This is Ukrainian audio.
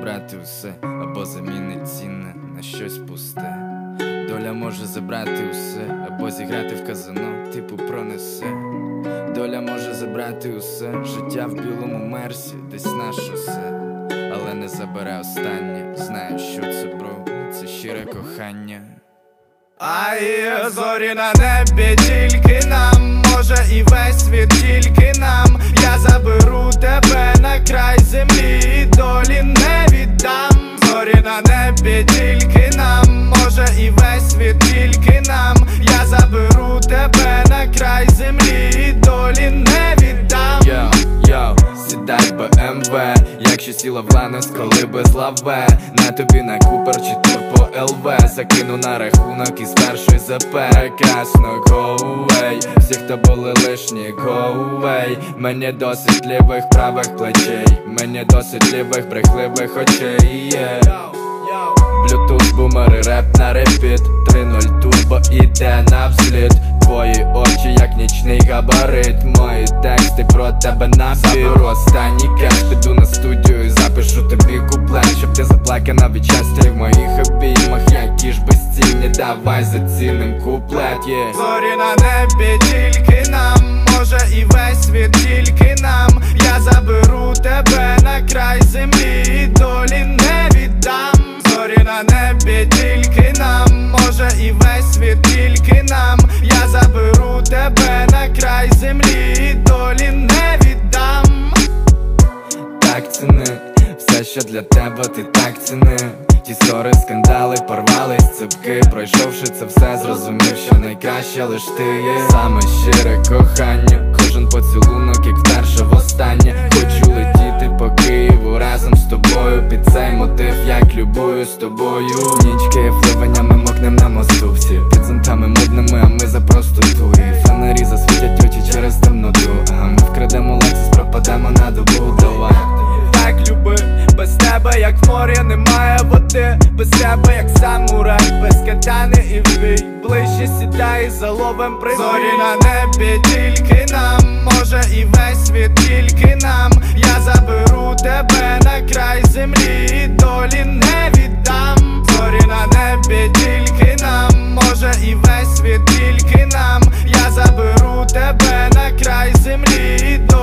забрати усе, або замінить цінне на щось пусте. Доля може забрати усе, або зіграти в казино, типу пронесе. Доля може забрати усе, життя в білому мерсі, десь на шосе. Але не забере останнє, знаю, що це, бро, це щире кохання. Ай, зорі на небі тільки нам, може і весь світ тільки нам. Я заберу тебе на край землі і долі не віддам. Зорі на небі тільки нам, може і весь світ тільки нам. Я заберу тебе на край землі і долі не віддам. Йоу, сідай БМВ, якщо сіла в Ланос, коли без лаве. На тобі на Купер чи Турбо ЛВ, закину на рахунок із першої ЗП. Прекрасно, go away, всі, хто були лишні, go away. Мені досить лівих правих плечей, мені досить лівих брехливих очей, Bluetooth, бумери, реп на репіт, 3.0 турбо іде на взліт. Твої очі як нічний габарит, мої тексти про тебе набір. Заберу останній кеш, піду на студію і запишу тобі куплет, щоб ти заплакана від щастя і в моїх обіймах, які ж безцінні, давай заціним куплет, Зорі на небі тільки нам, може і весь світ тільки нам. Я заберу тебе на край землі і долі не віддам. Зорі на небі тільки нам, може і весь світ тільки нам. Я заберу тебе на край землі і долі не віддам. Так ціни все, що для тебе ти так ціни. Ті ссори, скандали, порвались цепки. Пройшовши це все, зрозумів, що найкраще лиш ти є. Саме щире кохання, кожен поцілунок, як вперше востаннє. Хочу летіти по Києву разом з тобою, під цей мотив, як любую з тобою. Нічки вливаннями мокнем на мосту, всі під зонтами модними, а ми за простотуї. Фонарі засвітять очі через темноту, а ми вкрадемо Лексус, пропадемо на добу, давай. Так люби, без тебе як в морі немає води. Без тебе як самурай, без катани і в бій. Ближче сідай і заловим прибій. Зорі на небі тільки нам, може і весь світ тільки нам. Я заберу тебе на край землі і долі не віддам. Зорі на небі тільки нам, може і весь світ тільки нам. Я заберу тебе на край землі і долі